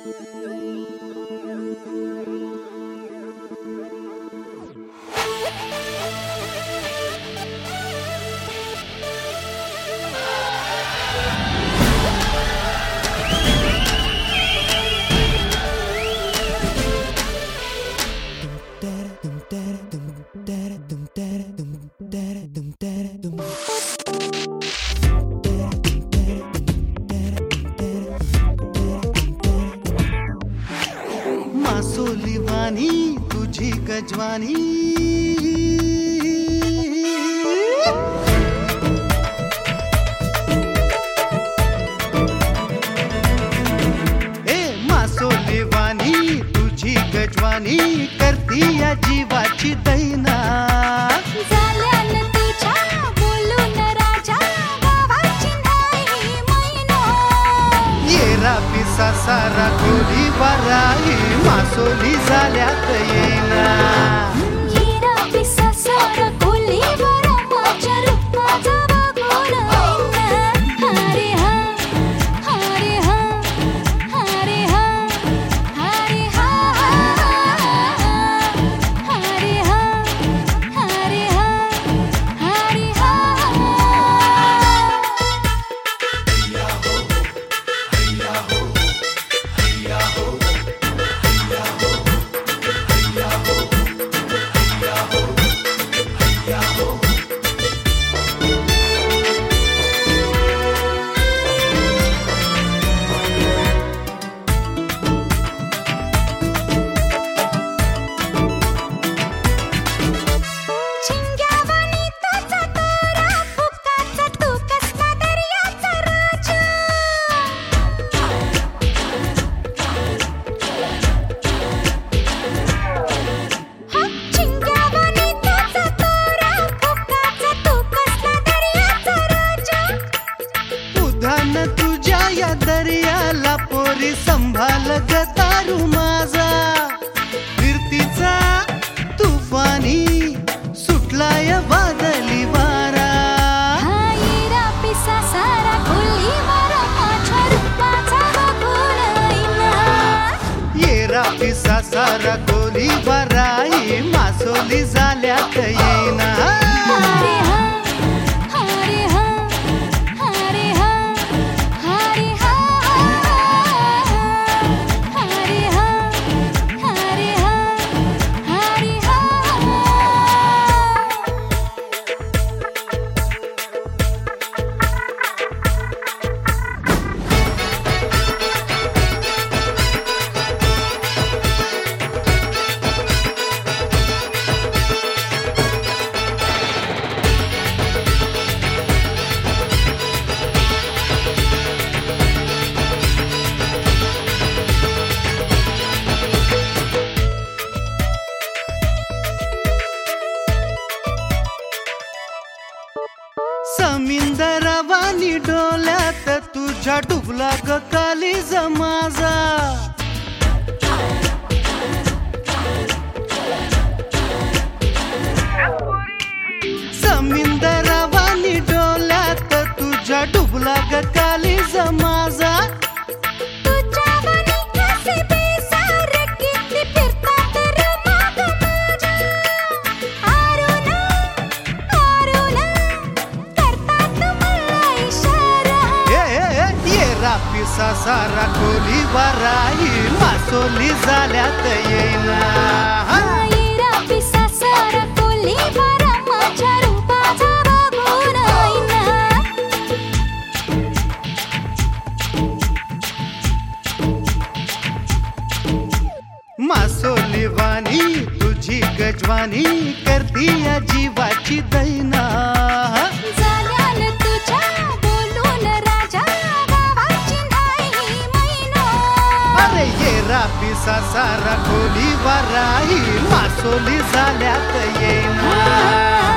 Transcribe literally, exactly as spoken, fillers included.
मासोलीवानी तुझी गजवानी ए मासोलीवानी तुझी गजवानी करती या जीवाची दैना पिसा सारा कोली बराई मासोली झाल्यात येईना येरा पिसा सारा कोली बरा माझ्या रूपाचा बघून येईना हरे हा हरे हा हरे हा हरे हा हरे हा हरे हा हरे हा तुझ्या या दर्याला पोरी संभाल ग तारू माझा फिरतीचा तुफानी सुटलाय वादली वारा येरा पिसा सारा कोली बरा माझ्या रूपाचा बघून येईना येरा पिसा सारा कोली बराई मासोली झाल्यात येईना हरे हा हरे हा हरे हा हरे हा हरे हा हरे हा हरे हा समिंदरावानी डोल्यात तुझ्या डुबला ग कालीज माझा समिंदरावानी डोल्यात तुझ्या डुबला ग कालीज माझा पिसा सारा कोली बराई मासोली झाल्यात येईना येरा पिसा सारा कोली बरा माझ्या रूपाचा बघून येईना मासोलीवानी तुझी गजवानी करती या जीवाची दैना येरा पिसा सारा कोली बराई मासोली झाल्यात येईना